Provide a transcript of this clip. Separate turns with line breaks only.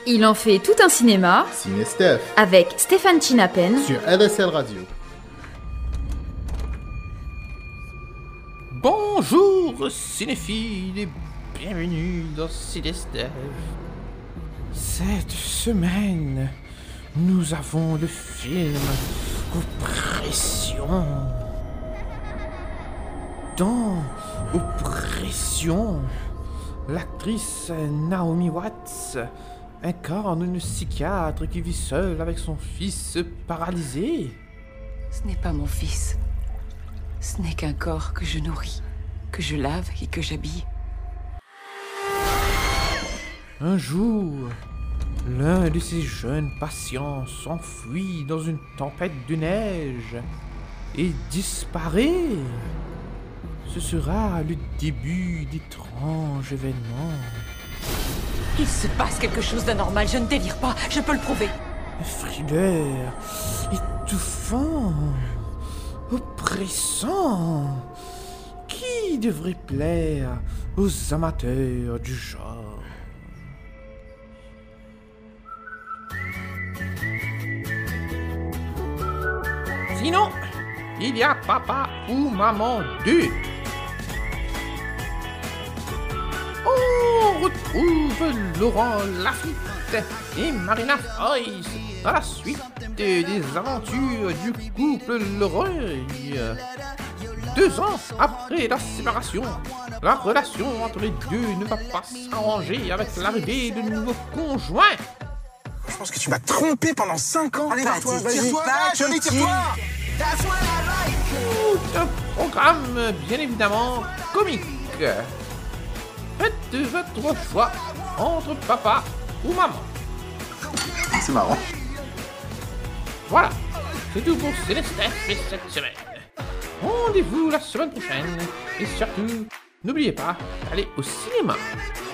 Il en fait tout un cinéma
Ciné Steph
avec Stéphane Chinapen
sur LSL Radio.
Bonjour cinéphiles et bienvenue dans Ciné Steph. Cette semaine, nous avons le film Oppression. Dans Oppression, l'actrice Naomi Watts incarne une psychiatre qui vit seule avec son fils paralysé.
Ce n'est pas mon fils. Ce n'est qu'un corps que je nourris, que je lave et que j'habille.
Un jour, l'un de ces jeunes patients s'enfuit dans une tempête de neige et disparaît. Ce sera le début d'étranges événements.
Il se passe quelque chose d'anormal, je ne délire pas, je peux le prouver.
Un thriller étouffant, oppressant, qui devrait plaire aux amateurs du genre. Sinon, il y a Papa ou Maman 2. On retrouve Laurent Lafitte et Marina Foïs dans la suite des aventures du couple Leroy. 2 ans après la séparation, la relation entre les deux ne va pas s'arranger avec l'arrivée de nouveaux conjoints.
Je pense que tu m'as trompé pendant 5 ans. Allez,
Vas-y,
vas-y,
tire-toi,
Johnny, tire-toi.
Tout un programme bien évidemment comique. Faites votre choix entre papa ou maman.
C'est marrant.
Voilà, c'est tout pour Célestin et cette semaine. Rendez-vous la semaine prochaine. Et surtout, n'oubliez pas d'aller au cinéma.